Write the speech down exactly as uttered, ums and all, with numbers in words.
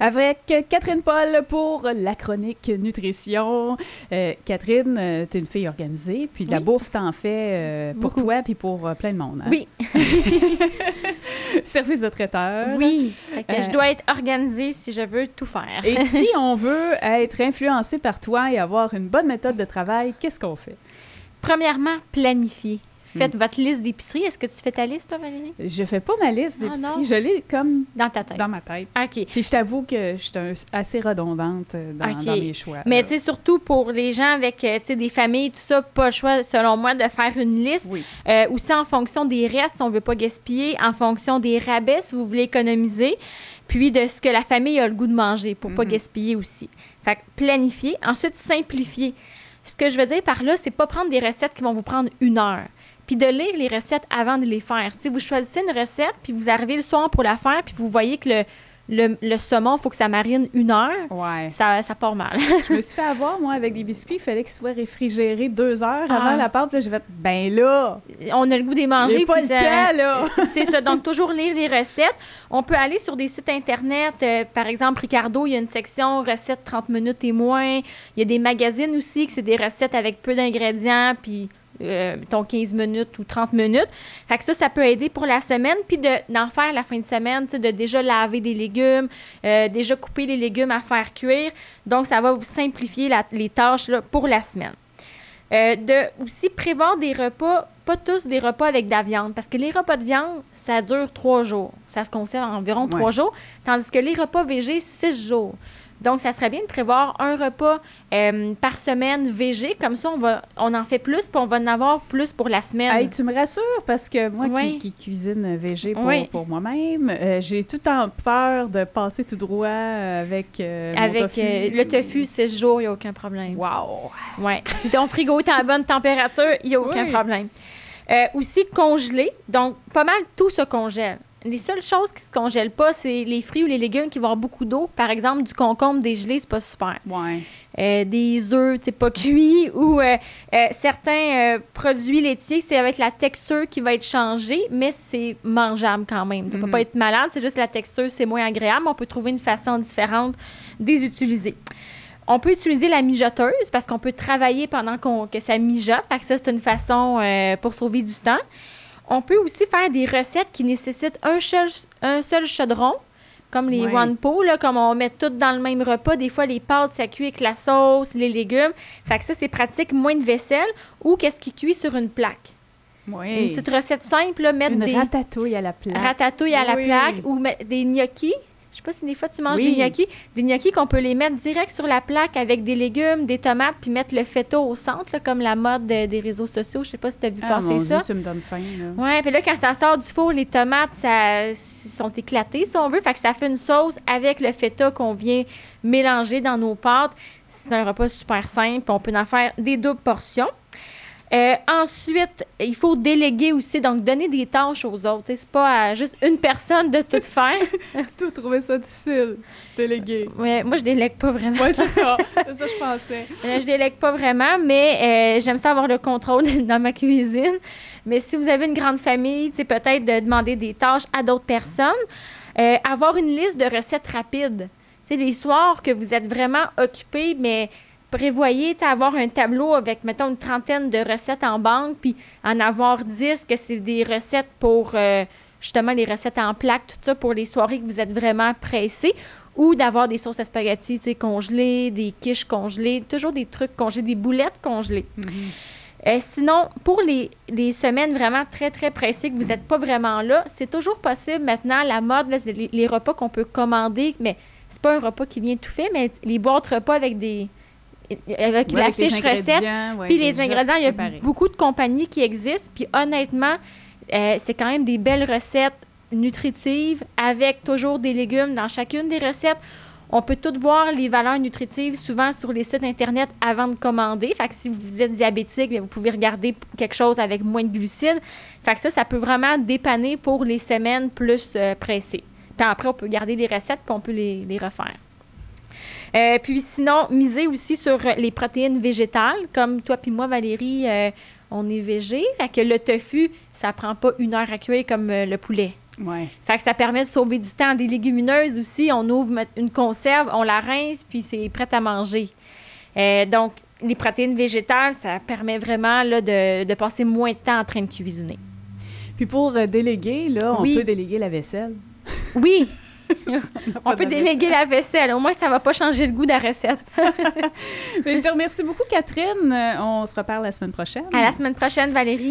avec Catherine Paul pour la chronique nutrition. Euh, Catherine, euh, t'es une fille organisée, puis de la Oui. bouffe, t'en fais euh, pour Beaucoup. toi puis pour euh, plein de monde. Hein? Oui. Service de traiteur. Oui. Fait que Euh, je dois être organisée si je veux tout faire. Et si on veut être influencé par toi et avoir une bonne méthode de travail, qu'est-ce qu'on fait? Premièrement, planifier. Faites mm. votre liste d'épicerie. Est-ce que tu fais ta liste, toi, Valérie? Je fais pas ma liste Ah, d'épicerie. non? Je l'ai comme Dans ta tête. dans ma tête. OK. Puis je t'avoue que je suis un- assez redondante euh, dans, OK. dans mes choix. Mais là. tu sais, surtout pour les gens avec euh, tu sais, des familles, tout ça, pas le choix, selon moi, de faire une liste. Oui. Euh, aussi en fonction des restes, si on veut pas gaspiller, en fonction des rabais, si vous voulez économiser, puis de ce que la famille a le goût de manger pour pas Mhm. gaspiller aussi. Fait que planifier. Ensuite, simplifier. Ce que je veux dire par là, c'est pas prendre des recettes qui vont vous prendre une heure. Puis de lire les recettes avant de les faire. Si vous choisissez une recette, puis vous arrivez le soir pour la faire, puis vous voyez que le, le, le saumon, il faut que ça marine une heure, Ouais. ça, ça part mal. Je me suis fait avoir, moi, avec des biscuits. Il fallait qu'ils soient réfrigérés deux heures Ah. avant la pâte. Puis là, j'ai fait, ben là, On a le goût de les manger. j'ai pas puis le ça- temps, là. C'est ça. Donc, toujours lire les recettes. On peut aller sur des sites Internet. euh, par exemple, Ricardo, il y a une section recettes trente minutes et moins. Il y a des magazines aussi que c'est des recettes avec peu d'ingrédients, puis euh, mettons quinze minutes ou trente minutes. Fait que ça, ça peut aider pour la semaine. Puis de, d'en faire la fin de semaine, tu sais, de déjà laver des légumes, euh, déjà couper les légumes à faire cuire. Donc, ça va vous simplifier la- les tâches là, pour la semaine. Euh, de aussi prévoir des repas, pas tous des repas avec de la viande, parce que les repas de viande, ça dure trois jours. Ça se conserve environ trois Ouais. jours, tandis que les repas végés, six jours. Donc, ça serait bien de prévoir un repas euh, par semaine végé. Comme ça, on, va, on en fait plus, puis on va en avoir plus pour la semaine. Hey, tu me rassures parce que moi Oui. qui, qui cuisine végé pour, Oui. pour moi-même, euh, j'ai tout le temps peur de passer tout droit avec euh, mon Avec tofu. euh, le tofu, six jours, il n'y a aucun problème. Wow! Ouais. Si ton frigo est à bonne température, il n'y a aucun Oui. problème. Euh, aussi, congeler. Donc, pas mal tout se congèle. Les seules choses qui se congèlent pas, c'est les fruits ou les légumes qui vont avoir beaucoup d'eau. Par exemple, du concombre dégelé, c'est pas super. Ouais. Euh, des œufs, tu sais, pas cuits, ou euh, euh, certains euh, produits laitiers, c'est avec la texture qui va être changée, mais c'est mangeable quand même. Ça peut Mhm. pas être malade, c'est juste la texture, c'est moins agréable. On peut trouver une façon différente de les utiliser. On peut utiliser la mijoteuse parce qu'on peut travailler pendant qu'on, que ça mijote. Fait que ça, c'est une façon euh, pour sauver du temps. On peut aussi faire des recettes qui nécessitent un seul, un seul chaudron, comme les Ouais. one pot, là, comme on met tout dans le même repas. Des fois, les pâtes, ça cuit avec la sauce, les légumes. Fait que ça, c'est pratique, moins de vaisselle. Ou qu'est-ce qui cuit sur une plaque. Oui. Une petite recette simple, là, mettre Une des ratatouille à la plaque. ratatouilles à la Oui. plaque ou mettre des gnocchis. Je sais pas si des fois tu manges Oui. des gnocchis. Des gnocchis qu'on peut les mettre direct sur la plaque avec des légumes, des tomates, puis mettre le feta au centre, là, comme la mode de- des réseaux sociaux. Je sais pas si tu as vu Ah, passer mon ça. Dieu, tu me donnes faim, là. Ouais, puis là, quand ça sort du four, les tomates, ça, s- sont éclatées, si on veut. Fait que ça fait une sauce avec le feta qu'on vient mélanger dans nos pâtes. C'est un repas super simple. On peut en faire des doubles portions. Euh, ensuite, il faut déléguer aussi, donc donner des tâches aux autres. Tu sais, c'est pas à juste une personne de tout faire. Tu as trouvé ça difficile, déléguer. Ouais, moi, je délègue pas vraiment. Oui, c'est ça. C'est ça que je pensais. Euh, je délègue pas vraiment, mais euh, j'aime ça avoir le contrôle dans ma cuisine. Mais si vous avez une grande famille, c'est peut-être de demander des tâches à d'autres personnes. Euh, avoir une liste de recettes rapides. Tu sais, les soirs que vous êtes vraiment occupés, mais prévoyez tu sais, avoir un tableau avec, mettons, une trentaine de recettes en banque, puis en avoir dix que c'est des recettes pour, euh, justement, les recettes en plaques, tout ça, pour les soirées que vous êtes vraiment pressés, ou d'avoir des sauces à spaghetti, tu sais, congelées, des quiches congelées, toujours des trucs congelés, des boulettes congelées. Euh, sinon, pour les, les semaines vraiment très, très pressées que vous n'êtes pas vraiment là, c'est toujours possible maintenant, la mode, là, c'est les, les repas qu'on peut commander, mais c'est pas un repas qui vient tout fait, mais les boîtes repas avec des... avec Ouais, la avec les fiche recette, ingrédients, ouais, puis les déjà ingrédients, il y a préparés. beaucoup de compagnies qui existent, puis honnêtement, euh, c'est quand même des belles recettes nutritives avec toujours des légumes dans chacune des recettes. On peut toutes voir les valeurs nutritives souvent sur les sites Internet avant de commander. Fait que si vous êtes diabétique, bien, vous pouvez regarder quelque chose avec moins de glucides. Fait que ça, ça peut vraiment dépanner pour les semaines plus euh, pressées. Puis après, on peut garder les recettes puis on peut les, les refaire. Euh, puis sinon, miser aussi sur les protéines végétales. Comme toi puis moi, Valérie, euh, on est végé. Fait que le tofu, ça prend pas une heure à cuire comme euh, le poulet. Ouais. Fait que ça permet de sauver du temps. Des légumineuses aussi, on ouvre une conserve, on la rince, puis c'est prêt à manger. Euh, donc, les protéines végétales, ça permet vraiment là, de, de passer moins de temps en train de cuisiner. Puis pour euh, déléguer, là, on Oui. peut déléguer la vaisselle. Oui! On de peut la déléguer la vaisselle. Au moins, ça ne va pas changer le goût de la recette. Mais je te remercie beaucoup, Catherine. Euh, On se reparle la semaine prochaine. À la semaine prochaine, Valérie.